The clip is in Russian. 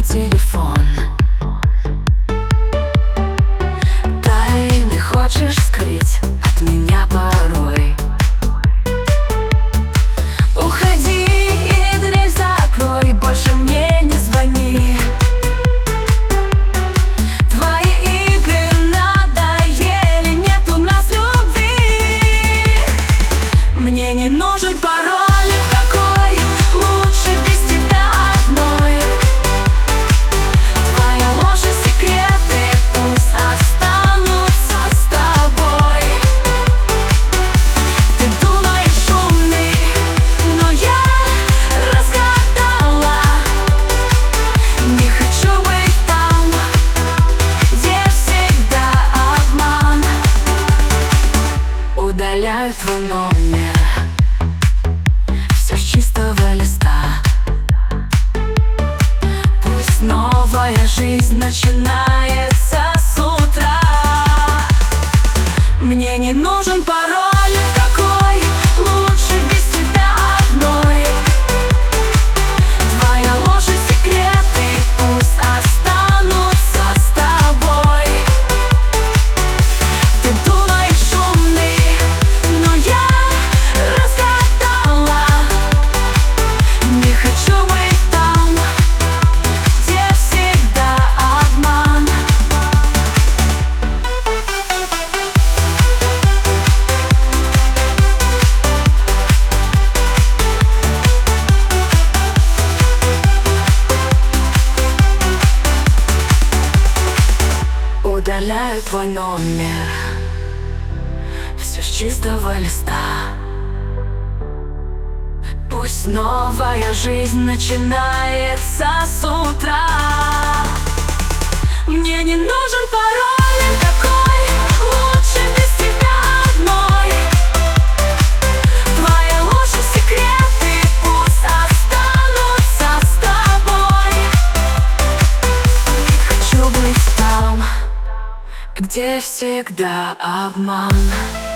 телефон. Тайны хочешь скрыть от меня порой. Уходи и дверь закрой, больше мне не звони. Твои игры надоели, нет у нас любви. Мне не нужен пароль. Удаляю твой номер, все с чистого листа. Пусть новая жизнь начинается с утра. Мне не нужен пароль какой, лучше без тебя одной. Твоя ложь и секреты пусть останутся с тобой. Ты думаешь умный, но я разгадала. Не хочу быть там, где всегда обман. Удаляю твой номер, все с чистого листа. Пусть новая жизнь начинается с утра. Мне не нужен пароль такой, лучше без тебя одной. Твоя ложь и секреты пусть останутся с тобой. Хочу быть там, где всегда обман.